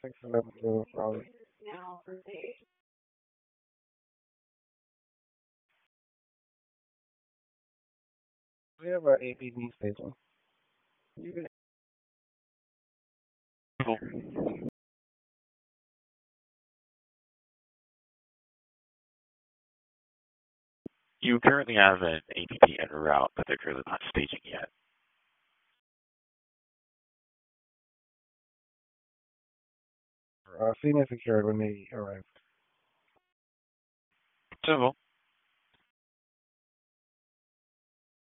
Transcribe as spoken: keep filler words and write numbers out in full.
six eleven zero probably. We have an A P B station. You can You currently have an A P P en route, but they're currently not staging yet. uh, seen and secured when they arrive. Civil.